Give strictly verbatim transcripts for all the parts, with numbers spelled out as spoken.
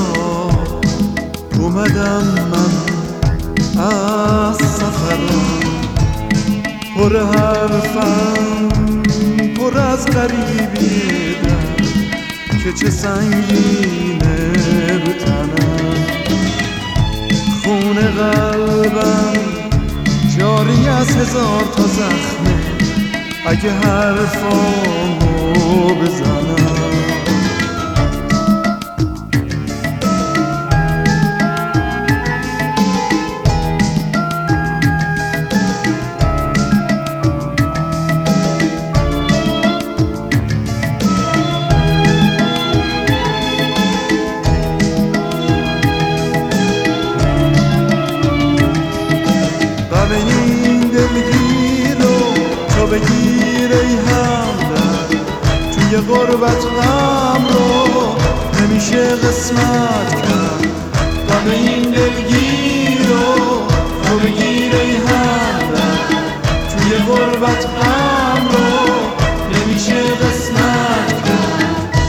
اومدم من از سفرم، پر حرفم پر از غریبی در که چه سنگینه رو تنم. خون قلبم جاری از هزار تا زخمه اگه حرفامو بزنم. این دلگیر رو تو بگیر ای همدم، توی غربت غم رو نمیشه قسمت کرد. غم این دلگیر رو تو بگیر ای همدم، توی غربت غم رو نمیشه قسمت کرد.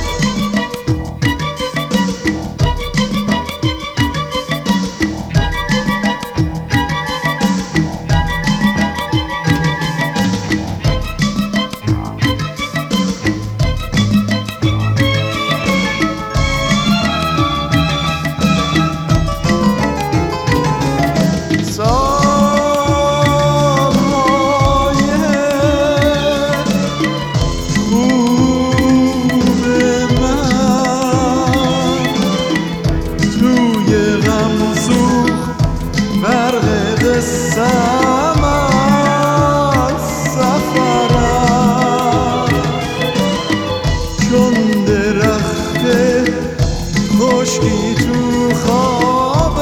خشکی تو خواب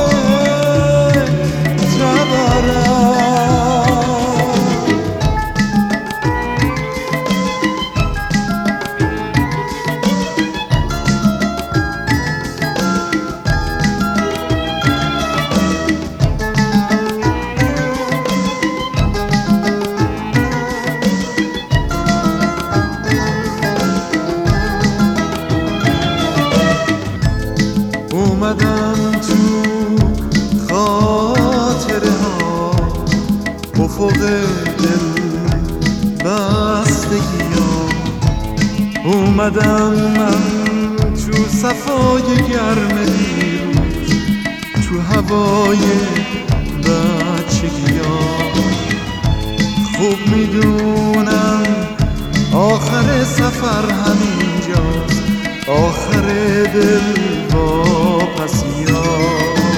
تبرم، اومدم تو خاطره ها افق دل بستگی ها. اومدم من تو صفای گرم دیروز، تو هوای بچگی ها. خوب میدونم آخر سفر همینجاست، آخر دل واپسی ها.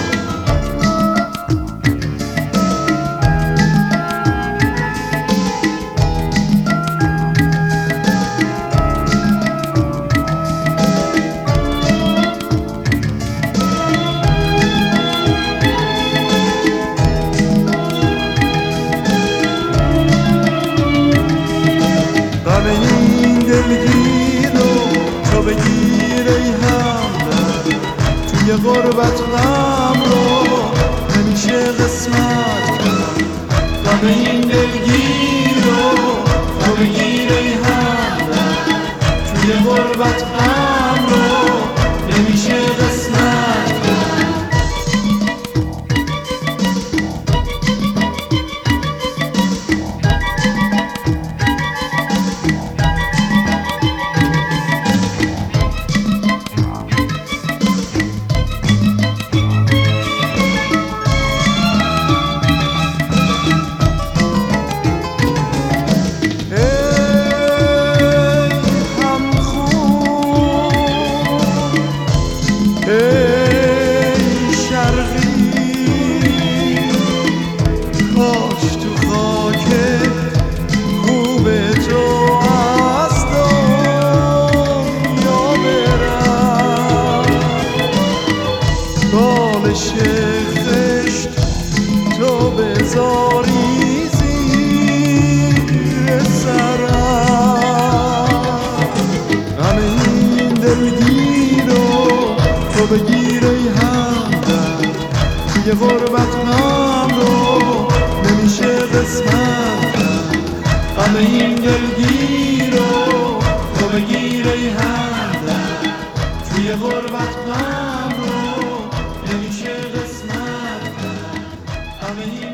غم این دلگیر رو تو بگیر ای همدم، توی غربت غم رو نمیشه قسمت کرد. غم این دلگیر رو تو بگیر ای همدم، توی غربت غم رو نمیشه قسمت کرد. خشت تو بذاری زیر سرم، غم این دلگیر رو تو بگیر ای همدم، توی غربت غم رو نمیشه قسمت کرد. غم این دلگیر رو تو بگیر ای همدم، توی غربت غم رو همه